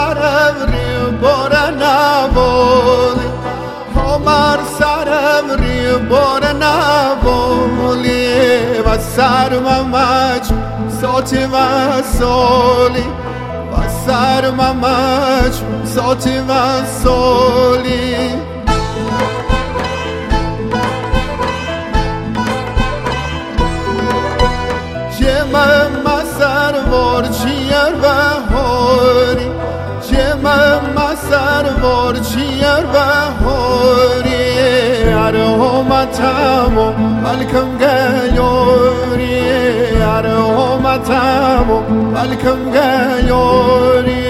sarevri boranavoli Homar sarevri boranavoli Vasar mamach soti vasoli Vasar mamach soti vasoli Cemma sarvor ciğer ve hori Cemma sarvor ciğer ve hori Aromatamo balkam geliori Aromatamo balkam geliori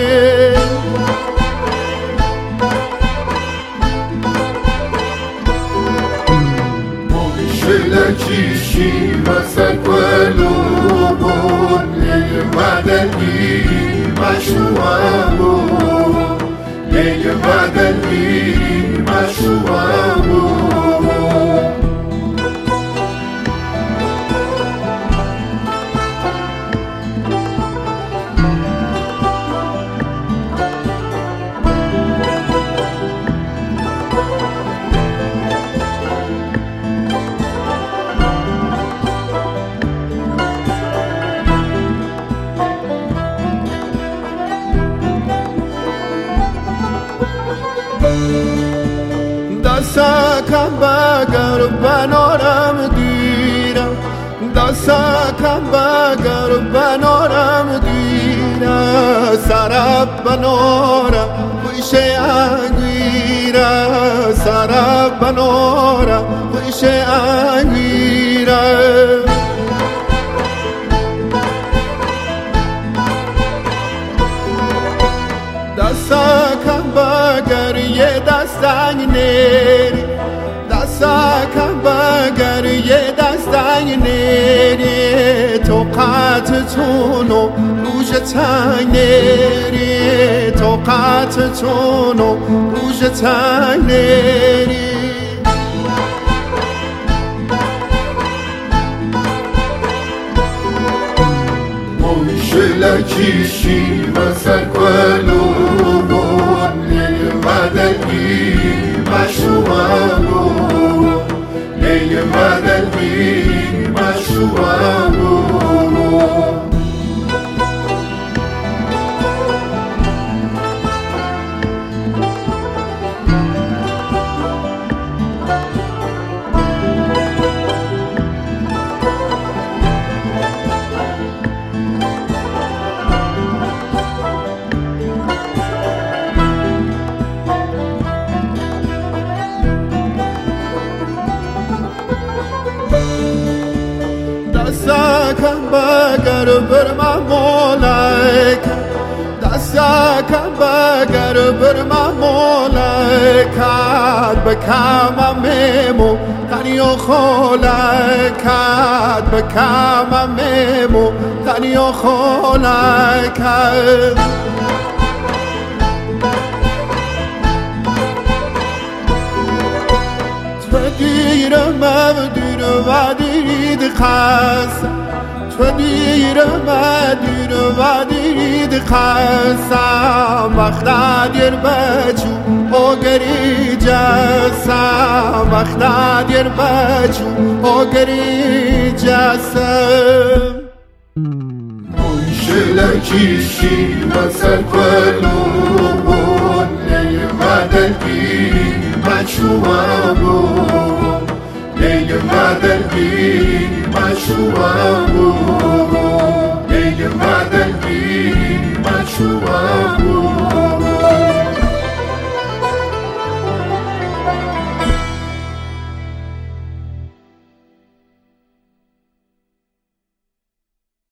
Şeyler kişi mesel قلوبون للمدني مشروعون للمدني مشروعون دستکم بگر بنارم دیرم دستکم بگر بنارم دیرم سراب بنارم خویشه انگیرم سراب بنارم خویشه انگیرم دستکم بگر یه دستنگ نیری دستکم بگر یه دستنگ نیری تو قطعتونو روش تنگ نیری تو قطعتونو روش تنگ نیری Şeyler kişi mesel قلوبون للمدني مشروعون للمدني مشروعون دستکم بگر برما مولکم دستکم بگر برما مولکت بکمم میمو تنی و خولکت بکمم میمو تنی و خولکت دیرم دیر و دیرید قسم تو دیرم دیر و دیرید قسم وقت دیر بچو اوگری جسم وقت دیر بچو اوگری جسم Şeyler kişi mesel قلوبون للمدني مشروعون للمدني مشروعون